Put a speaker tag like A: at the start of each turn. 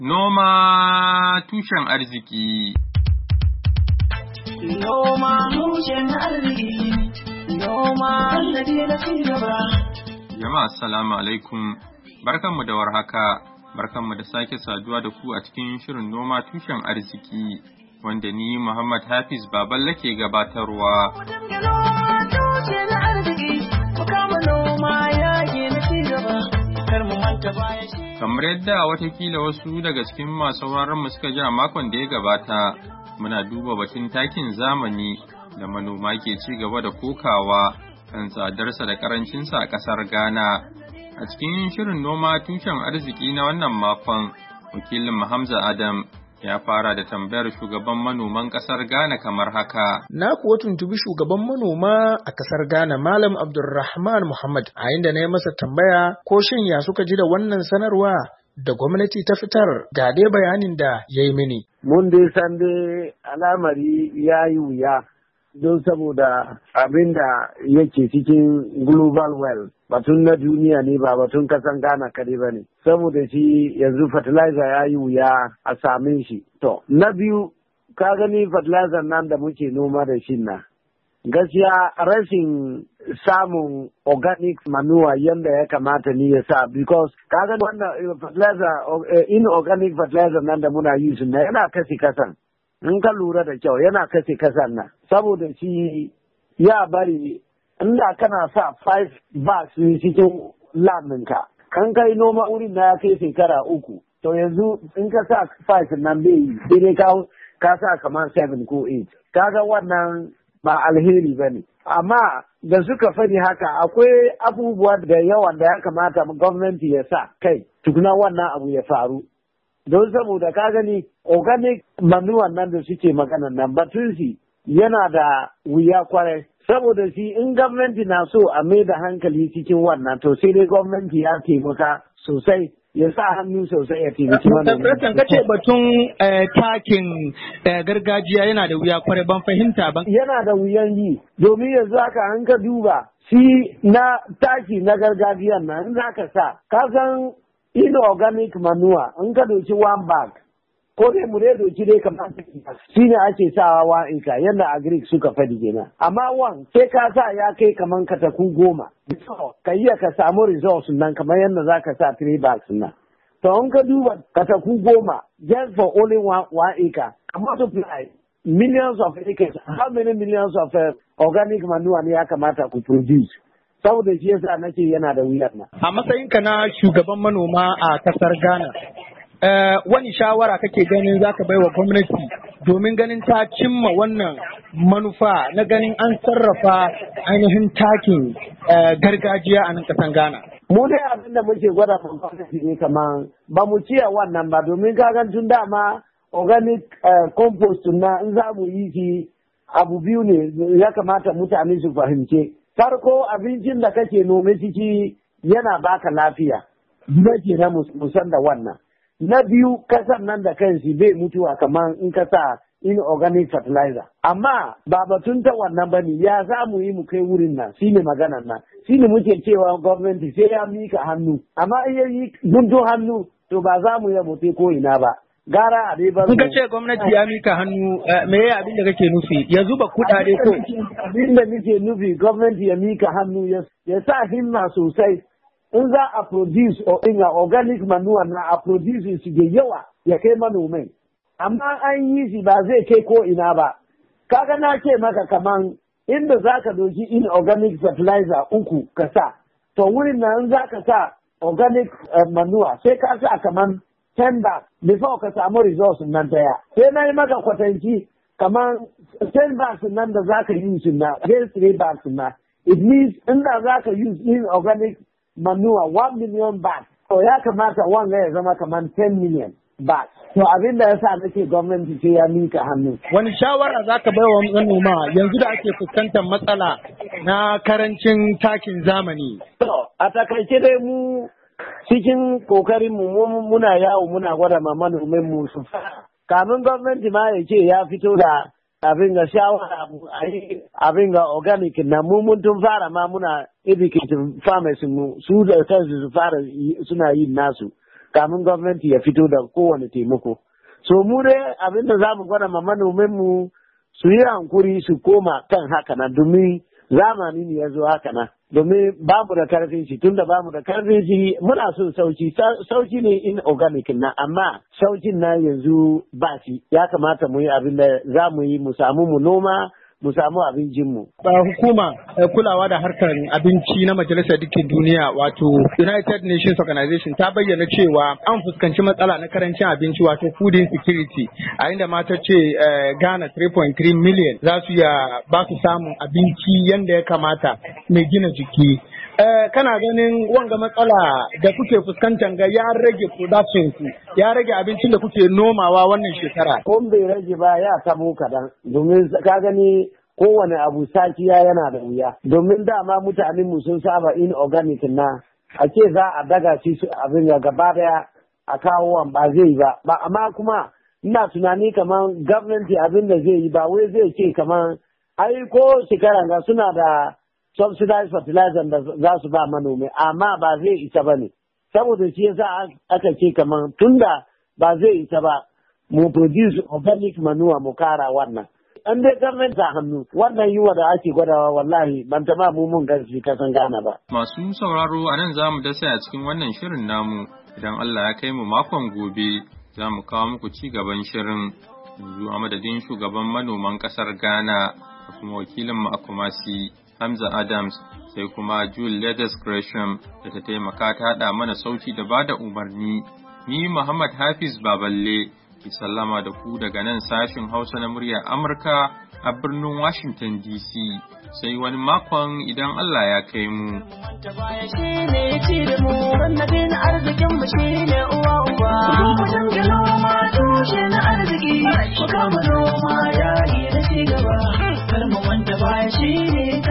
A: Noma tushen arziki.
B: Noma tushen arziki. Noma sannadi na cigaba.
A: Jama'a assalamu alaikum. Barkanmu da warhaka. Barkanmu da sake saduwa da ku a cikin shirin noma tushen arziki wanda ni Muhammad Hafiz Baballe ke gabatarwa. Kamar yadda watakila wasu daga cikin masu mu suka ji a makon da ya gabata, muna duba batun takin zamani da manoma ke ci gaba da kokawa kan tsadarsa da karancinsa a ƙasar Ghana. A cikin shirin noma tushen arziki na wannan makon, wakilin Hamza Adam ya fara da tambayar shugaban manoman ƙasar Ghana kamar haka.
C: Na kuwa tuntubi shugaban manoma a ƙasar Ghana Malam Abdulrahman Muhammad a inda na yi masa tambaya ko shin ya suka ji da wannan sanarwa da gwamnati ta fitar, ga dai bayanin da ya yi mini.
D: Mun dai san dai al'amari ya yi wuya don saboda abin da yake cikin global wealth. Batun na duniya ne ba batun kasan Ghana kadai ba ne. Saboda shi yanzu fertilizer ya yi wuya a same shi. To, na biyu, ka gani fertilizer nan da muke noma da shi na. Gaskiya rashin samun organic manure yadda ya kamata ni ya sa, because ka gani wannan fertilizer, inorganic fertilizer nan da muna yi su na yana kashe kasan. In ka lura da kyau yana kashe kasan nan. Saboda shi ya bari inda kana sa 5 bags cikin laminka, kan kai noma wurin na ya kai shekara 3, to yanzu in ka sa 5 nan bai yi, sai ka sa kamar 7 ko 8. Kaga wannan ba alheri ba ne. Amma da suka faɗi haka akwai abubuwa da yawan da ya kamata gwamnati ya sa kai, tukuna wannan abu ya faru. Don saboda ka gani organic manure nan da suke magana nan batun shi yana da wuya kwarai. Saboda shi in gwamnati na so a mai da hankali cikin wannan, to sai dai gwamnati ya taimaka sosai, ya sa hannu sosai ya taimaki wannan.
C: President kace batun takin gargajiya yana da wuya kwarai, ban fahimta ba.
D: Yana da wuyan yi, domin yanzu haka an ka duba shi na taki na gargajiyan nan in za ka sa, ka san inorganic manure in ka doki 1 bag, ko dai mu dai doki dai kamar shi ne ake sawa 1 acre yadda agric suka faɗi kenan. Amma sai ka sa ya kai kamar kataku 10 ka iya ka samu results nan kamar yadda za ka sa 3 bags nan. To in ka duba kataku 10 just for only 1 acre, multiply millions of acres, how many millions of organic manure ne ya kamata ku produce? Saboda shi yasa nake yana da wuyar nan.
C: A matsayinka na shugaban manoma a kasar Ghana, wani shawara kake ganin za ka baiwa gwamnati domin ganin ta cimma wannan manufa na ganin an sarrafa ainihin takin gargajiya a nan kasan Ghana?
D: Mu dai abin da muke gwada gwamnati ne kamar ba mu ciya wannan ba, domin kagan tun dama organic compost na in za mu yi shi abu biyu ne ya kamata mutane su fahimce. Farko abincin da kake nome ciki yana baka lafiya, gida ke na musan da wannan. Na biyu kasan nan da kanshi bai mutuwa kamar in ka sa inorganic fertilizer. Amma ba batun ta wannan ba ne, ya za mu yi mu kai wurin nan shi ne maganan nan. Shi ne muke cewa gwamnati sai ya mika hannu. Amma in ya yi guntun hannu to ba za mu yi mutu ko ina ba. Gara a dai bar.
C: Kuka ce gwamnati ya mika hannu, me ya abin da kake nufi? Ya zuba kuɗaɗe ko?
D: Abin da nake nufi gwamnati ya mika hannu ya sa himma sosai. In za a produce organic manure na a produce shi da yawa ya kai manomai. Amma an yi shi ba zai kai ko ina ba. Kaga na ce maka kaman inda za ka doki inorganic fertilizer 3 ka sa, to wurin nan za ka sa organic manure sai ka sa kaman 10 bags before ka samu results nan daya. Sai na yi maka kwatanci kaman 10 bags nan da za ka use na, against 3 bags na. It means inda za ka use inorganic manure 1 million bags, to ya kamata wanga ya zama kamar 10 million bags. To abin da ya sa nake gwamnati ce ya mika hannu.
C: Wani shawara za ka bai wa manoma yanzu da ake fuskantar matsala na karancin takin zamani?
D: A takaice dai mu cikin kokarin mu muna yawo muna gwada ma manomin mu su kamin gwamnati ma ya ce ya fito da abin ga shawara abin ga organic na mun tun fara ma muna educating farmers mu su da kansu su fara suna yin nasu kamin gwamnati ya fito da kowane taimako. So mu dai abin da za mu gwada ma manomanmu su yi hankuri su koma kan haka nan domin zamani ne ya zo haka nan. Domin ba mu da karfin shi tunda ba mu da karfin shi muna son sauki ne in organic na amma saukin na yanzu ba shi ya kamata mu yi abin da za mu yi mu samu mu noma mu samu abincinmu.
C: Hukuma kulawa da harkar abinci na Majalisar Dukkin Duniya wato United Nations Organization ta bayyana cewa an fuskanci matsala na karancin abinci wato food insecurity a inda mata ce Ghana 3.3 million za su ya ba su samun abinci yanda ya kamata mai gina jiki. Kana ganin wanga matsala da kuke fuskantar ga ya rage production ku ya rage abincin da kuke nomawa wannan shekara?
D: Ko bai rage ba ya tabo kadan domin ka gani kowane abu sakiya yana da wuya domin dama mutanen mu sun saba in organic na a ce za a daga shi abin da gaba daya a kawo ba zai ba amma kuma ina tunani kamar gwamnati abin da zai yi ba wai zai ce kamar ai ko shekara ga suna da subsidized fertilizer da za su ba manomi amma ba zai isa ba ne saboda shi yasa aka ce kamar tunda ba zai isa ba mu produce organic manure mu kara wannan an dai gwamnati ta hannu wannan yiwa da ake gwadawa wallahi ban taba mun gaske kasan Ghana ba.
A: Masu sauraro a nan za mu dasa a cikin wannan shirin namu idan Allah ya kai mu makon gobe za mu kawo muku ci gaban shirin yanzu a madadin shugaban manoman kasar Ghana da kuma wakilin mu a Kumasi Hamza Adams sai kuma Julie Gresham da ta taimaka ta haɗa mana sauti da bada umarni. Ni Muhammad Hafiz Baballe ki sallama da ku daga nan sashin Hausa na muryar Amurka a birnin Washington DC. Sai wani makon idan Allah ya kai mu. Shi ne